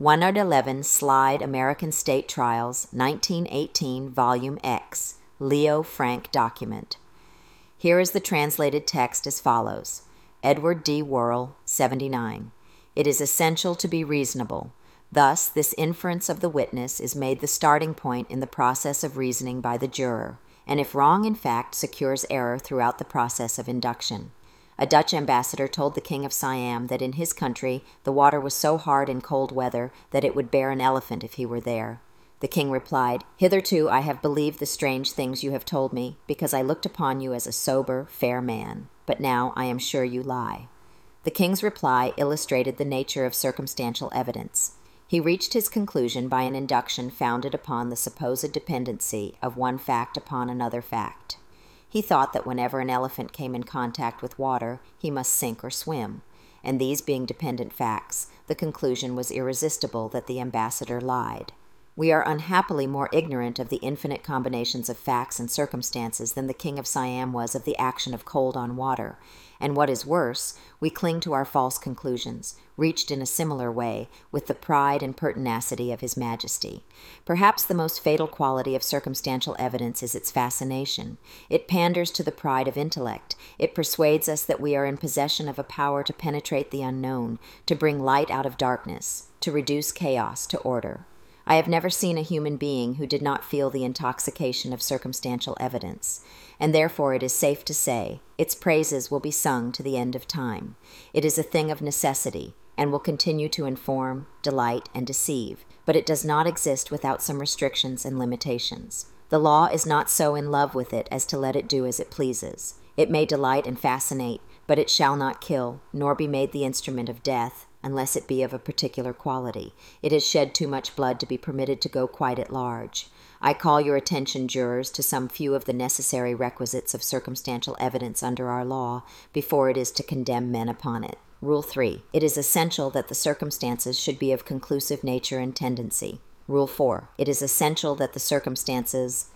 111 Slide American State Trials, 1918, Volume X, Leo Frank document. Here is the translated text as follows. Edward D. Worrell, 79. It is essential to be reasonable. Thus, this inference of the witness is made the starting point in the process of reasoning by the juror, and if wrong in fact secures error throughout the process of induction. A Dutch ambassador told the King of Siam that in his country the water was so hard in cold weather that it would bear an elephant if he were there. The king replied, "Hitherto I have believed the strange things you have told me, because I looked upon you as a sober, fair man. But now I am sure you lie." The king's reply illustrated the nature of circumstantial evidence. He reached his conclusion by an induction founded upon the supposed dependency of one fact upon another fact. He thought that whenever an elephant came in contact with water, he must sink or swim, and these being dependent facts, the conclusion was irresistible that the ambassador lied. We are unhappily more ignorant of the infinite combinations of facts and circumstances than the King of Siam was of the action of cold on water, and what is worse, we cling to our false conclusions, reached in a similar way, with the pride and pertinacity of His Majesty. Perhaps the most fatal quality of circumstantial evidence is its fascination. It panders to the pride of intellect. It persuades us that we are in possession of a power to penetrate the unknown, to bring light out of darkness, to reduce chaos to order. I have never seen a human being who did not feel the intoxication of circumstantial evidence, and therefore it is safe to say its praises will be sung to the end of time. It is a thing of necessity, and will continue to inform, delight, and deceive, but it does not exist without some restrictions and limitations. The law is not so in love with it as to let it do as it pleases. It may delight and fascinate, but it shall not kill, nor be made the instrument of death, unless it be of a particular quality. It has shed too much blood to be permitted to go quite at large. I call your attention, jurors, to some few of the necessary requisites of circumstantial evidence under our law before it is to condemn men upon it. Rule 3. It is essential that the circumstances should be of conclusive nature and tendency. Rule 4. It is essential that the circumstances